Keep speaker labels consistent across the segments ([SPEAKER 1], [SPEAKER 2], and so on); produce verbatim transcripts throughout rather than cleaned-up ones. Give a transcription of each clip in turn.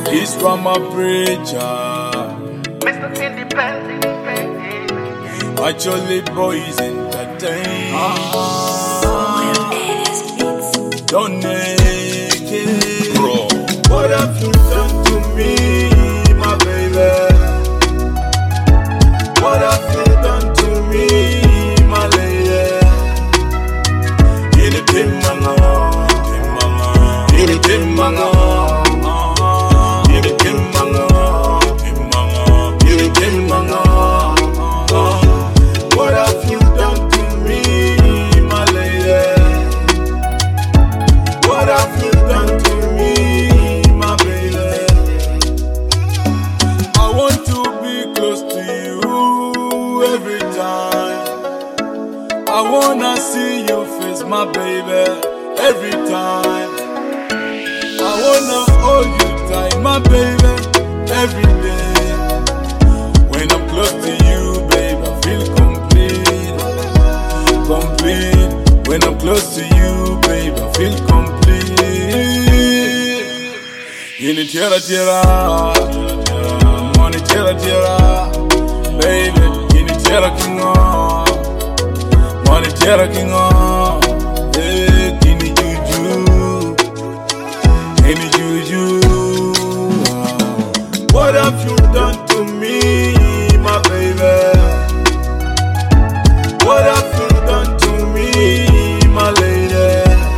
[SPEAKER 1] He's from a preacher.
[SPEAKER 2] Mister Independent.
[SPEAKER 1] Actually, boys entertain. Don't make it, bro. What have you done to me, my baby? What have you done to me, my lady? In the dim manga, in the dim manga, in the dim manga, in the dim manga. What have you done to me, my lady? What have you done to me, my baby? I want to be close to you every time. I wanna see your face, my baby, every time. I wanna hold you tight, my baby, every day. When I'm close to you, baby, I feel complete, complete. When I'm close to you, baby, I feel complete. In the tierra, tierra, money, tierra, tierra, baby. In the tierra, king on, money, tierra, king on. Hey, in the juju, in the juju. What have you done to me, my baby? What have you done to me, my lady?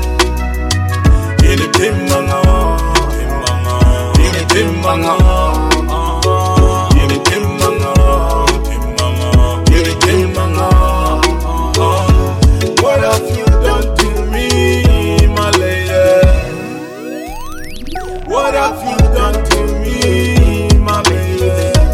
[SPEAKER 1] In the dim manga, in the dim manga, in the dim manga, in the dim manga. What have you done to me, my lady? What have you done to me, my baby?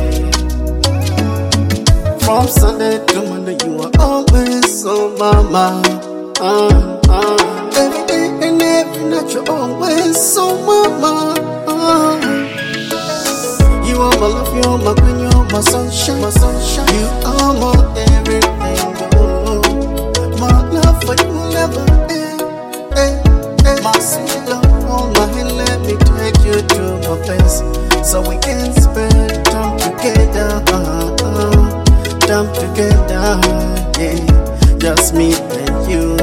[SPEAKER 3] From Sunday to Monday, you are always on my mind. Uh, uh. Every day and every night, you're always on my mind. Uh. You are my love, you're my queen, you're my sunshine, my sunshine. You are my everything. Oh, my love for you will never end. Eh, eh. My sweet love, hold my hand, let me take you to my place, so we can spend time together. Uh, uh. Time together, yeah. Just me and you.